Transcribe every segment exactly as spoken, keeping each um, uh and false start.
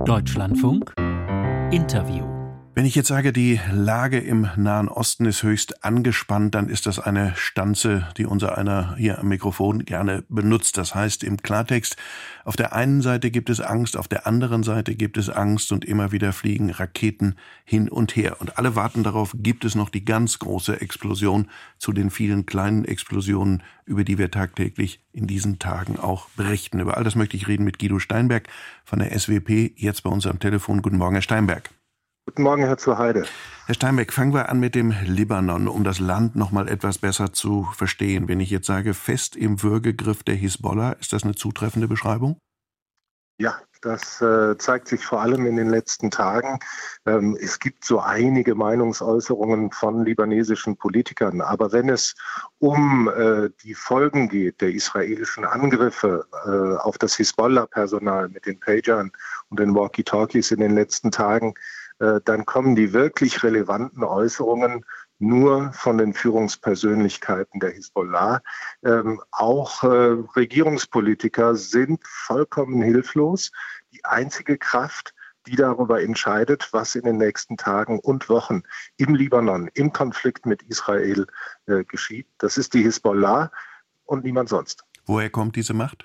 Deutschlandfunk Interview. Wenn ich jetzt sage, die Lage im Nahen Osten ist höchst angespannt, dann ist das eine Stanze, die unser einer hier am Mikrofon gerne benutzt. Das heißt im Klartext, auf der einen Seite gibt es Angst, auf der anderen Seite gibt es Angst und immer wieder fliegen Raketen hin und her. Und alle warten darauf, gibt es noch die ganz große Explosion zu den vielen kleinen Explosionen, über die wir tagtäglich in diesen Tagen auch berichten. Über all das möchte ich reden mit Guido Steinberg von der S W P, jetzt bei uns am Telefon. Guten Morgen, Herr Steinberg. Guten Morgen, Herr zur Heide. Herr Steinberg, fangen wir an mit dem Libanon, um das Land noch mal etwas besser zu verstehen. Wenn ich jetzt sage, fest im Würgegriff der Hisbollah, ist das eine zutreffende Beschreibung? Ja, das äh, zeigt sich vor allem in den letzten Tagen. Ähm, es gibt so einige Meinungsäußerungen von libanesischen Politikern. Aber wenn es um äh, die Folgen geht der israelischen Angriffe äh, auf das Hisbollah-Personal mit den Pagern und den Walkie-Talkies in den letzten Tagen, dann kommen die wirklich relevanten Äußerungen nur von den Führungspersönlichkeiten der Hisbollah. Ähm, auch äh, Regierungspolitiker sind vollkommen hilflos. Die einzige Kraft, die darüber entscheidet, was in den nächsten Tagen und Wochen im Libanon, im Konflikt mit Israel äh, geschieht, das ist die Hisbollah und niemand sonst. Woher kommt diese Macht?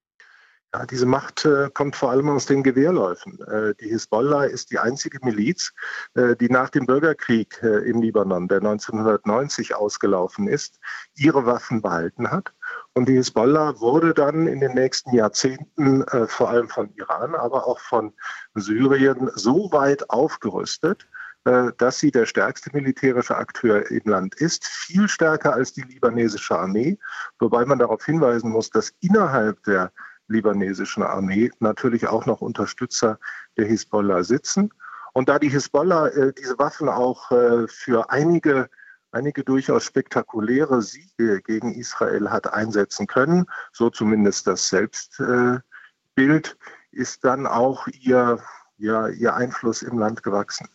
Ja, diese Macht äh, kommt vor allem aus den Gewehrläufen. Äh, die Hisbollah ist die einzige Miliz, äh, die nach dem Bürgerkrieg äh, im Libanon, der neunzehnhundertneunzig ausgelaufen ist, ihre Waffen behalten hat. Und die Hisbollah wurde dann in den nächsten Jahrzehnten äh, vor allem von Iran, aber auch von Syrien so weit aufgerüstet, äh, dass sie der stärkste militärische Akteur im Land ist, viel stärker als die libanesische Armee, wobei man darauf hinweisen muss, dass innerhalb der libanesischen Armee natürlich auch noch Unterstützer der Hisbollah sitzen. Und da die Hisbollah äh, diese Waffen auch äh, für einige, einige durchaus spektakuläre Siege gegen Israel hat einsetzen können, so zumindest das Selbstbild, äh, ist dann auch ihr, ja, ihr Einfluss im Land gewachsen.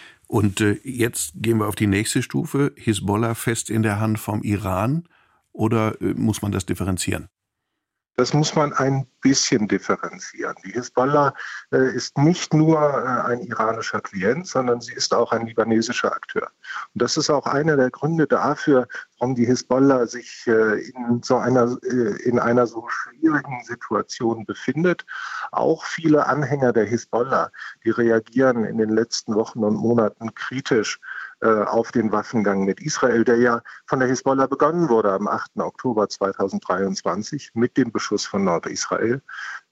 Und äh, jetzt gehen wir auf die nächste Stufe. Hisbollah fest in der Hand vom Iran, oder äh, muss man das differenzieren? Das muss man ein bisschen differenzieren. Die Hisbollah äh, ist nicht nur äh, ein iranischer Klient, sondern sie ist auch ein libanesischer Akteur. Und das ist auch einer der Gründe dafür, warum die Hisbollah sich äh, in so einer, äh, in einer so schwierigen Situation befindet. Auch viele Anhänger der Hisbollah, die reagieren in den letzten Wochen und Monaten kritisch auf den Waffengang mit Israel, der ja von der Hisbollah begonnen wurde am achten Oktober zweitausenddreiundzwanzig mit dem Beschuss von Nordisrael.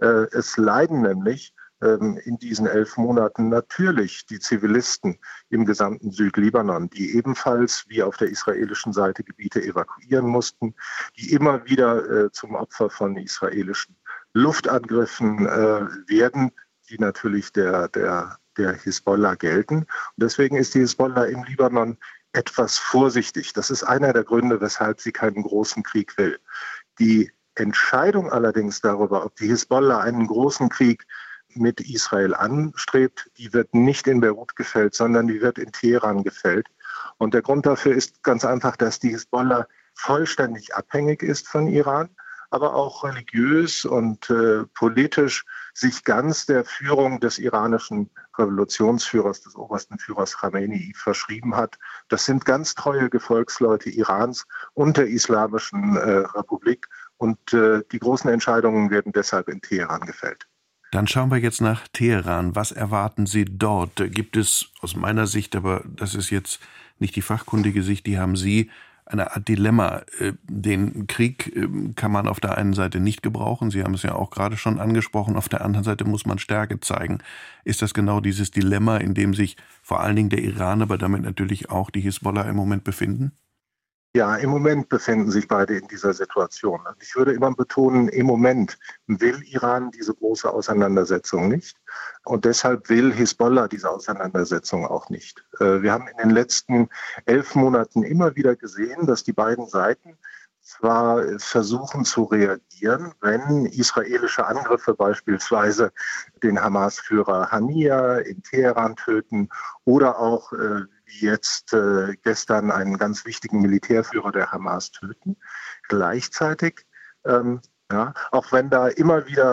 Es leiden nämlich in diesen elf Monaten natürlich die Zivilisten im gesamten Südlibanon, die ebenfalls wie auf der israelischen Seite Gebiete evakuieren mussten, die immer wieder zum Opfer von israelischen Luftangriffen werden, die natürlich der, der der Hisbollah gelten. Und deswegen ist die Hisbollah im Libanon etwas vorsichtig. Das ist einer der Gründe, weshalb sie keinen großen Krieg will. Die Entscheidung allerdings darüber, ob die Hisbollah einen großen Krieg mit Israel anstrebt, die wird nicht in Beirut gefällt, sondern die wird in Teheran gefällt. Und der Grund dafür ist ganz einfach, dass die Hisbollah vollständig abhängig ist von Iran, aber auch religiös und äh, politisch sich ganz der Führung des iranischen Revolutionsführers, des obersten Führers Khamenei verschrieben hat. Das sind ganz treue Gefolgsleute Irans und der Islamischen äh, Republik. Und äh, die großen Entscheidungen werden deshalb in Teheran gefällt. Dann schauen wir jetzt nach Teheran. Was erwarten Sie dort? Gibt es aus meiner Sicht, aber das ist jetzt nicht die fachkundige Sicht, die haben Sie, eine Art Dilemma. Den Krieg kann man auf der einen Seite nicht gebrauchen, Sie haben es ja auch gerade schon angesprochen, auf der anderen Seite muss man Stärke zeigen. Ist das genau dieses Dilemma, in dem sich vor allen Dingen der Iran, aber damit natürlich auch die Hisbollah im Moment befinden? Ja, im Moment befinden sich beide in dieser Situation. Und ich würde immer betonen, im Moment will Iran diese große Auseinandersetzung nicht. Und deshalb will Hisbollah diese Auseinandersetzung auch nicht. Wir haben in den letzten elf Monaten immer wieder gesehen, dass die beiden Seiten zwar versuchen zu reagieren, wenn israelische Angriffe beispielsweise den Hamas-Führer Haniyeh in Teheran töten oder auch äh, wie jetzt äh, gestern einen ganz wichtigen Militärführer der Hamas töten. Gleichzeitig, ähm, ja, auch wenn da immer wieder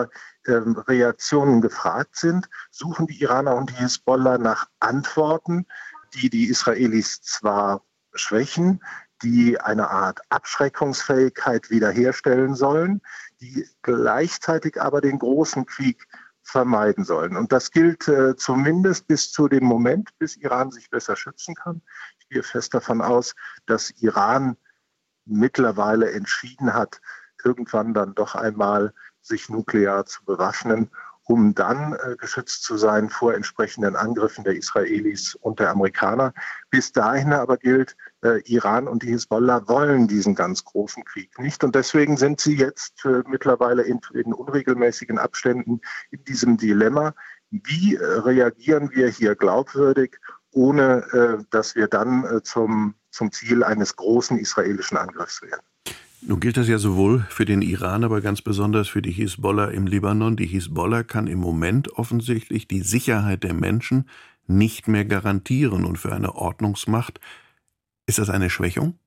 ähm, Reaktionen gefragt sind, suchen die Iraner und die Hisbollah nach Antworten, die die Israelis zwar schwächen, die eine Art Abschreckungsfähigkeit wiederherstellen sollen, die gleichzeitig aber den großen Krieg vermeiden sollen. Und das gilt äh, zumindest bis zu dem Moment, bis Iran sich besser schützen kann. Ich gehe fest davon aus, dass Iran mittlerweile entschieden hat, irgendwann dann doch einmal sich nuklear zu bewaffnen, um dann äh, geschützt zu sein vor entsprechenden Angriffen der Israelis und der Amerikaner. Bis dahin aber gilt, äh, Iran und die Hisbollah wollen diesen ganz großen Krieg nicht. Und deswegen sind sie jetzt äh, mittlerweile in, in unregelmäßigen Abständen in diesem Dilemma. Wie äh, reagieren wir hier glaubwürdig, ohne äh, dass wir dann äh, zum, zum Ziel eines großen israelischen Angriffs werden? Nun gilt das ja sowohl für den Iran, aber ganz besonders für die Hisbollah im Libanon. Die Hisbollah kann im Moment offensichtlich die Sicherheit der Menschen nicht mehr garantieren. Und für eine Ordnungsmacht ist das eine Schwächung?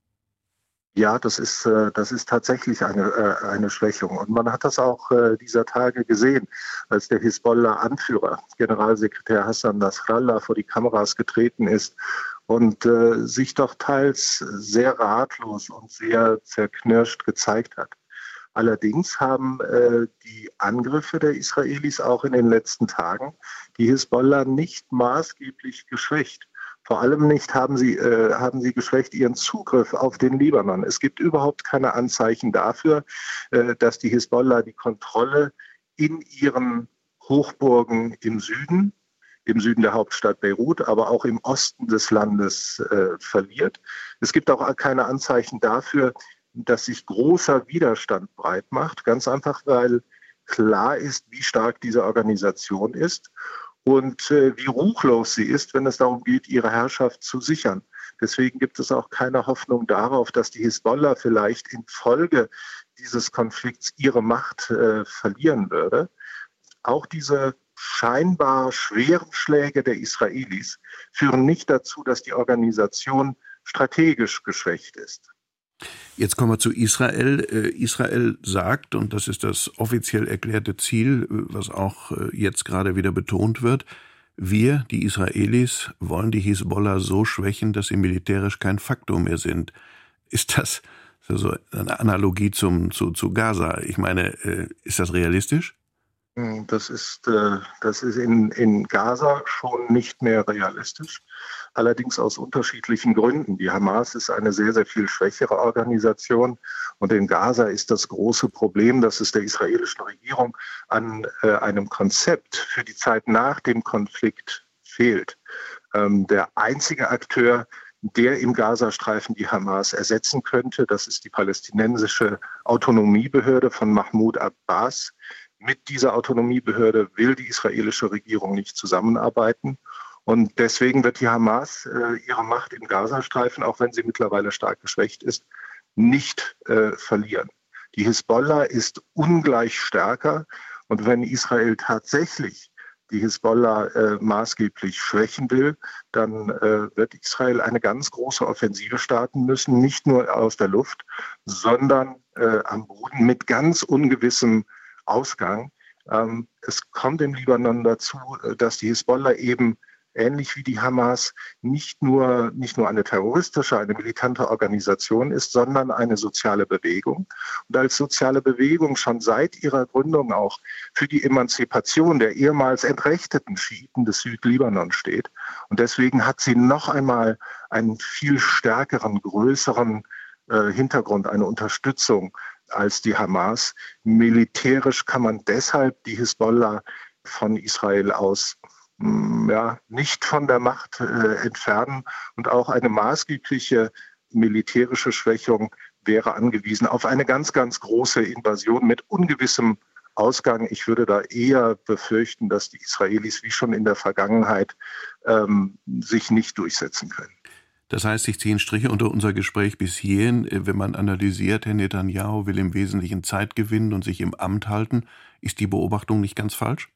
Ja, das ist, äh, das ist tatsächlich eine, äh, eine Schwächung. Und man hat das auch äh, dieser Tage gesehen, als der Hisbollah-Anführer, Generalsekretär Hassan Nasrallah, vor die Kameras getreten ist und äh, sich doch teils sehr ratlos und sehr zerknirscht gezeigt hat. Allerdings haben äh, die Angriffe der Israelis auch in den letzten Tagen die Hisbollah nicht maßgeblich geschwächt. Vor allem nicht haben sie, äh, haben sie geschwächt ihren Zugriff auf den Libanon. Es gibt überhaupt keine Anzeichen dafür, äh, dass die Hisbollah die Kontrolle in ihren Hochburgen im Süden, im Süden der Hauptstadt Beirut, aber auch im Osten des Landes äh, verliert. Es gibt auch keine Anzeichen dafür, dass sich großer Widerstand breit macht. Ganz einfach, weil klar ist, wie stark diese Organisation ist und äh, wie ruchlos sie ist, wenn es darum geht, ihre Herrschaft zu sichern. Deswegen gibt es auch keine Hoffnung darauf, dass die Hisbollah vielleicht infolge dieses Konflikts ihre Macht äh, verlieren würde. Auch diese scheinbar schweren Schläge der Israelis führen nicht dazu, dass die Organisation strategisch geschwächt ist. Jetzt kommen wir zu Israel. Äh, Israel sagt, und das ist das offiziell erklärte Ziel, was auch äh, jetzt gerade wieder betont wird, wir, die Israelis, wollen die Hisbollah so schwächen, dass sie militärisch kein Faktor mehr sind. Ist das so eine Analogie zum, zu, zu Gaza? Ich meine, äh, ist das realistisch? Das ist, äh, das ist in, in Gaza schon nicht mehr realistisch, allerdings aus unterschiedlichen Gründen. Die Hamas ist eine sehr, sehr viel schwächere Organisation und in Gaza ist das große Problem, dass es der israelischen Regierung an äh, einem Konzept für die Zeit nach dem Konflikt fehlt. Ähm, der einzige Akteur, der im Gazastreifen die Hamas ersetzen könnte, das ist die palästinensische Autonomiebehörde von Mahmoud Abbas. Mit dieser Autonomiebehörde will die israelische Regierung nicht zusammenarbeiten. Und deswegen wird die Hamas äh, ihre Macht im Gazastreifen, auch wenn sie mittlerweile stark geschwächt ist, nicht äh, verlieren. Die Hisbollah ist ungleich stärker. Und wenn Israel tatsächlich die Hisbollah äh, maßgeblich schwächen will, dann äh, wird Israel eine ganz große Offensive starten müssen, nicht nur aus der Luft, sondern äh, am Boden mit ganz ungewissem Ausgang. Ähm, es kommt im Libanon dazu, dass die Hisbollah eben ähnlich wie die Hamas nicht nur, nicht nur eine terroristische, eine militante Organisation ist, sondern eine soziale Bewegung. Und als soziale Bewegung schon seit ihrer Gründung auch für die Emanzipation der ehemals entrechteten Schiiten des Südlibanon steht. Und deswegen hat sie noch einmal einen viel stärkeren, größeren äh, Hintergrund, eine Unterstützung als die Hamas. Militärisch kann man deshalb die Hisbollah von Israel aus mh, ja, nicht von der Macht äh, entfernen. Und auch eine maßgebliche militärische Schwächung wäre angewiesen auf eine ganz, ganz große Invasion mit ungewissem Ausgang. Ich würde da eher befürchten, dass die Israelis wie schon in der Vergangenheit ähm, sich nicht durchsetzen können. Das heißt, ich ziehe einen Strich unter unser Gespräch bis hierhin. Wenn man analysiert, Herr Netanyahu will im Wesentlichen Zeit gewinnen und sich im Amt halten. Ist die Beobachtung nicht ganz falsch?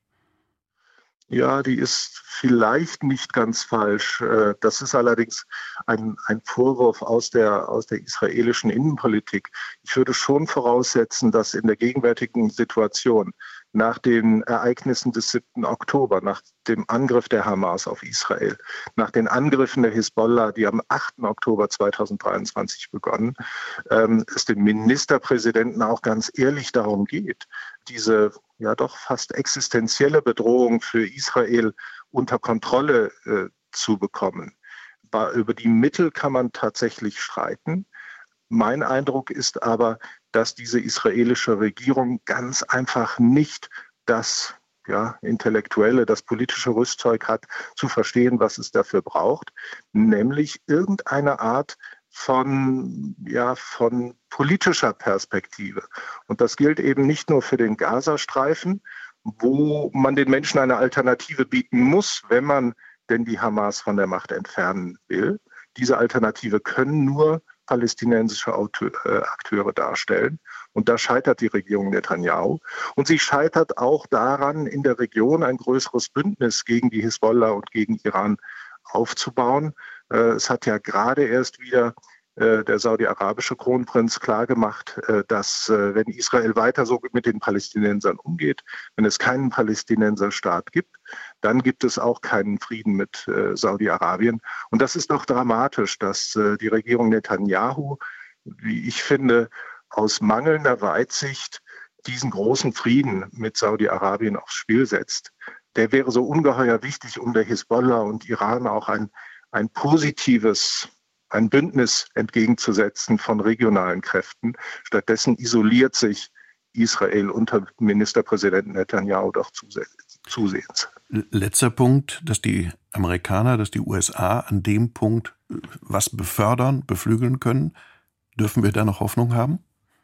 Ja, die ist vielleicht nicht ganz falsch. Das ist allerdings ein, ein Vorwurf aus der, aus der israelischen Innenpolitik. Ich würde schon voraussetzen, dass in der gegenwärtigen Situation nach den Ereignissen des siebten Oktober, nach dem Angriff der Hamas auf Israel, nach den Angriffen der Hisbollah, die am achten Oktober zweitausenddreiundzwanzig begonnen, ähm, es dem Ministerpräsidenten auch ganz ehrlich darum geht, diese ja doch fast existenzielle Bedrohung für Israel unter Kontrolle äh, zu bekommen. Über die Mittel kann man tatsächlich streiten. Mein Eindruck ist aber, dass diese israelische Regierung ganz einfach nicht das ja, intellektuelle, das politische Rüstzeug hat, zu verstehen, was es dafür braucht, nämlich irgendeine Art von, ja, von politischer Perspektive. Und das gilt eben nicht nur für den Gazastreifen, wo man den Menschen eine Alternative bieten muss, wenn man denn die Hamas von der Macht entfernen will. Diese Alternative können nur palästinensische Akteure darstellen. Und da scheitert die Regierung Netanyahu. Und sie scheitert auch daran, in der Region ein größeres Bündnis gegen die Hisbollah und gegen Iran aufzubauen. Es hat ja gerade erst wieder der saudi-arabische Kronprinz klargemacht, dass wenn Israel weiter so mit den Palästinensern umgeht, wenn es keinen Palästinenserstaat gibt, dann gibt es auch keinen Frieden mit Saudi-Arabien. Und das ist doch dramatisch, dass die Regierung Netanyahu, wie ich finde, aus mangelnder Weitsicht diesen großen Frieden mit Saudi-Arabien aufs Spiel setzt. Der wäre so ungeheuer wichtig, um der Hisbollah und Iran auch ein, ein positives ein Bündnis entgegenzusetzen von regionalen Kräften. Stattdessen isoliert sich Israel unter Ministerpräsidenten Netanyahu doch zusehends. Letzter Punkt, dass die Amerikaner, dass die U S A an dem Punkt was befördern, beflügeln können. Dürfen wir da noch Hoffnung haben?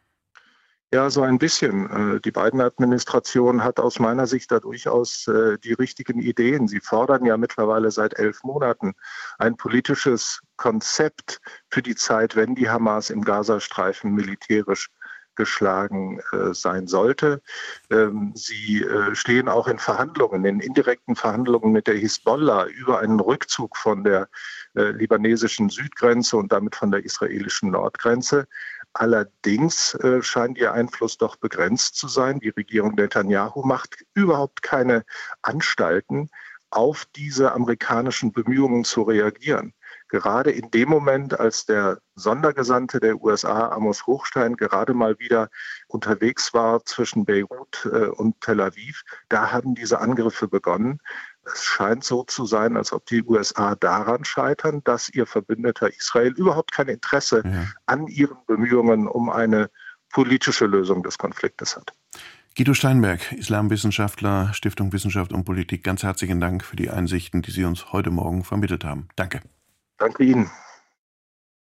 Ja, so ein bisschen. Die Biden-Administration hat aus meiner Sicht da durchaus die richtigen Ideen. Sie fordern ja mittlerweile seit elf Monaten ein politisches Konzept für die Zeit, wenn die Hamas im Gazastreifen militärisch geschlagen äh, sein sollte. Ähm, sie äh, stehen auch in Verhandlungen, in indirekten Verhandlungen mit der Hisbollah über einen Rückzug von der äh, libanesischen Südgrenze und damit von der israelischen Nordgrenze. Allerdings äh, scheint ihr Einfluss doch begrenzt zu sein. Die Regierung Netanyahu macht überhaupt keine Anstalten, auf diese amerikanischen Bemühungen zu reagieren. Gerade in dem Moment, als der Sondergesandte der U S A, Amos Hochstein, gerade mal wieder unterwegs war zwischen Beirut äh, und Tel Aviv, da haben diese Angriffe begonnen. Es scheint so zu sein, als ob die U S A daran scheitern, dass ihr Verbündeter Israel überhaupt kein Interesse ja. an ihren Bemühungen um eine politische Lösung des Konfliktes hat. Guido Steinberg, Islamwissenschaftler, Stiftung Wissenschaft und Politik, ganz herzlichen Dank für die Einsichten, die Sie uns heute Morgen vermittelt haben. Danke. Danke Ihnen.